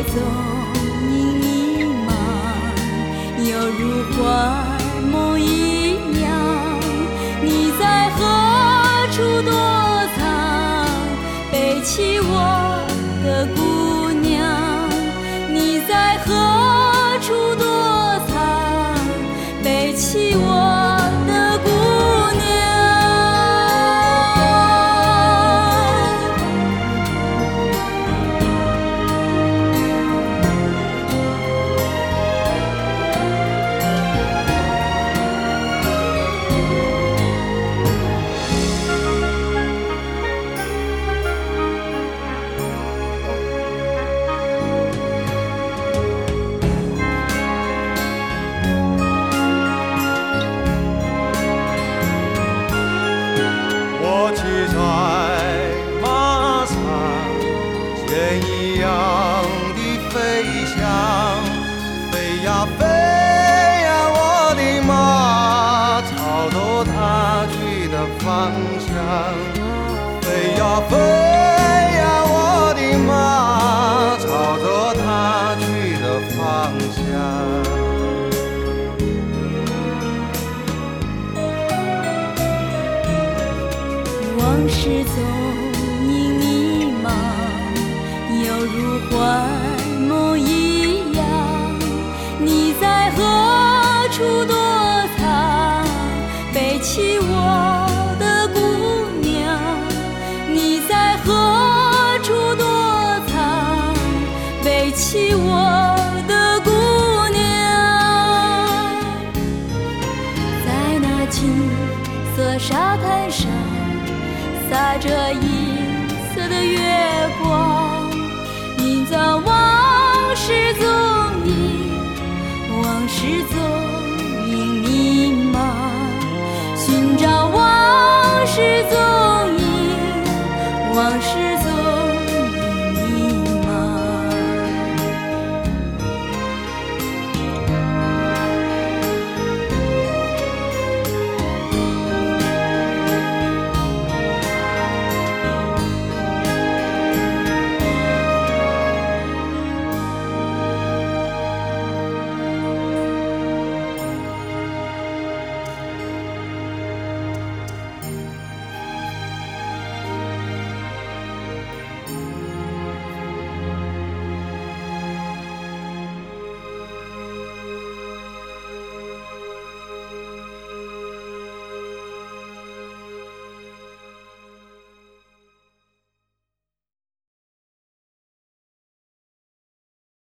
踪你迷茫，犹如幻梦一样。你在何处躲藏？背起我的姑娘，你在何处躲藏？背起我的姑娘。 我骑在马上，箭一样的飞翔，飞呀飞呀，我的马，朝着它去的方向。飞呀飞呀，我的马，朝着它去的方向。 往事踪影迷茫，犹如幻梦一样。你在何处躲藏？背起我的姑娘，你在何处躲藏？背起我的姑娘，在那金色沙滩上洒着银色的月光，映在